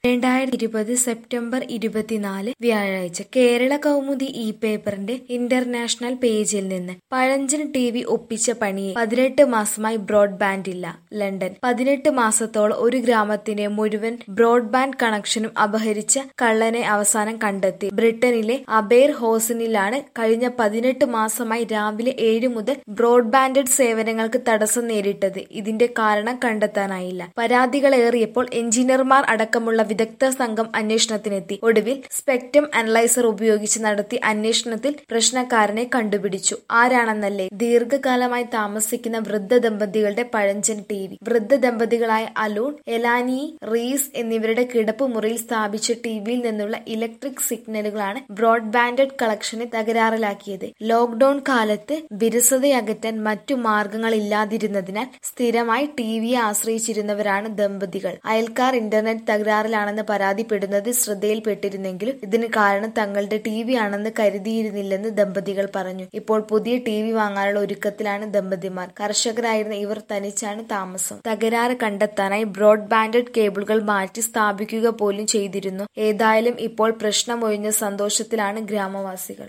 2020 September 24 വ്യാഴാഴ്ച കേരള കൗമുദി പേപ്പറിന്റെ international പേജിൽ നിന്ന് പഴഞ്ചൻ ടിവി ഒപ്പിച്ച പണിയെ 18 മാസമായി ബ്രോഡ്ബാൻഡ് ഇല്ല. ലണ്ടൻ 18 മാസത്തോളം ഒരു ഗ്രാമത്തിന്റെ മുഴുവൻ ബ്രോഡ്ബാൻഡ് കണക്ഷനും അപഹരിച്ച കള്ളനെ അവസാനം കണ്ടെത്തി. ബ്രിട്ടനിലെ അബെയർ ഹോസിനിലാണ് കഴിഞ്ഞ 18 മാസമായി രാവിലെ 7 മുതൽ ബ്രോഡ്ബാൻഡ് സേവനങ്ങൾക്ക് തടസ്സം നേരിട്ടത്. ഇതിന്റെ കാരണം കണ്ടെത്താനായില്ല. പരാതികളേറിയപ്പോൾ എഞ്ചിനീയർമാർ അടക്കമുള്ള വിദഗ്ധ സംഘം അന്വേഷണത്തിനെത്തി. ഒടുവിൽ സ്പെക്ട്രം അനലൈസർ ഉപയോഗിച്ച് നടത്തിയ അന്വേഷണത്തിൽ പ്രശ്നക്കാരനെ കണ്ടുപിടിച്ചു. ആരാണെന്നല്ലേ? ദീർഘകാലമായി താമസിക്കുന്ന വൃദ്ധ ദമ്പതികളുടെ പഴഞ്ചൻ ടിവി. വൃദ്ധ ദമ്പതികളായ അലൂൺ, എലാനി, റീസ് എന്നിവരുടെ കിടപ്പുമുറിയിൽ സ്ഥാപിച്ച ടിവിയിൽ നിന്നുള്ള ഇലക്ട്രിക് സിഗ്നലുകളാണ് ബ്രോഡ്ബാൻഡ് കണക്ഷനെ തകരാറിലാക്കിയത്. ലോക്ക്ഡൌൺ കാലത്ത് വിരസതയകറ്റാൻ മറ്റു മാർഗങ്ങളില്ലാതിരുന്നതിനാൽ സ്ഥിരമായി ടിവിയെ ആശ്രയിച്ചിരുന്നവരാണ് ദമ്പതികൾ. അയൽക്കാർ ഇന്റർനെറ്റ് തകരാറിലാണെന്ന് പരാതിപ്പെടുന്നത് ശ്രദ്ധയിൽപ്പെട്ടിരുന്നെങ്കിലും ഇതിന് കാരണം തങ്ങളുടെ ടിവി ആണെന്ന് കരുതിയിരുന്നില്ലെന്ന് ദമ്പതികൾ പറഞ്ഞു. ഇപ്പോൾ പുതിയ ടിവി വാങ്ങാനുള്ള ഒരുക്കത്തിലാണ് ദമ്പതിമാർ. കർഷകരായിരുന്ന ഇവർ തനിച്ചാണ് താമസം. തകരാറ് കണ്ടെത്താനായി ബ്രോഡ്ബാൻഡ് കേബിളുകൾ മാറ്റി സ്ഥാപിക്കുക പോലും ചെയ്തിരുന്നു. ഏതായാലും ഇപ്പോൾ പ്രശ്നമൊഴിഞ്ഞ സന്തോഷത്തിലാണ് ഗ്രാമവാസികൾ.